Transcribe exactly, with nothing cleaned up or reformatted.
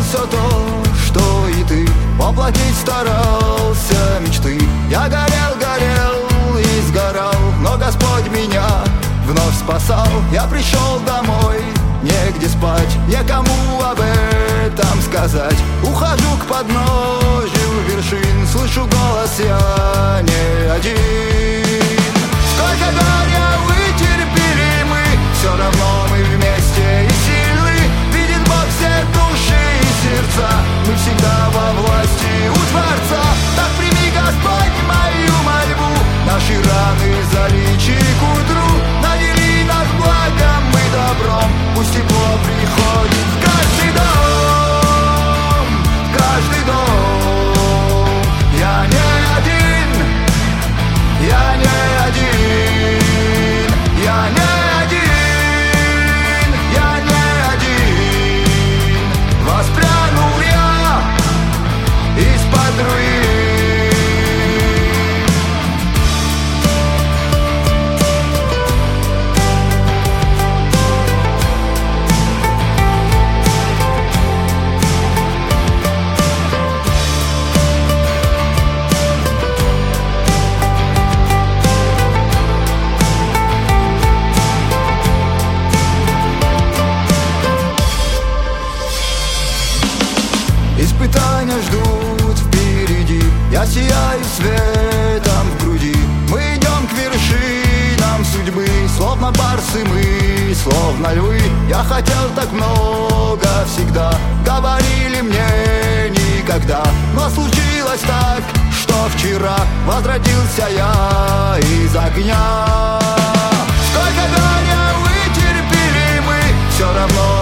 все то, что и ты. Воплотить старался мечты. Я горел, горел и сгорал, но Господь меня вновь спасал. Я пришел домой, негде спать, некому об этом сказать. Ухожу к подножью вершин, слышу голос, я не один. Сколько горя вытерпели мы, все равно мы вместе и сильны. Видит Бог все души и сердца, мы всегда во власти у Творца. Так прими, Господь, мою мольбу, наши раны залечи к утру. Надели нас благом и добром, пусть тепло приходит в каждый дом, в каждый дом. Я не один, я не один, я не один, я не один. Воспрянул я из-под руин. Испытания ждут впереди, я сияю светом в груди. Мы идем к вершинам судьбы, словно барсы мы, словно львы. Я хотел так много всегда, говорили мне никогда. Но случилось так, что вчера возвратился я из огня. Сколько горя вытерпели мы, все равно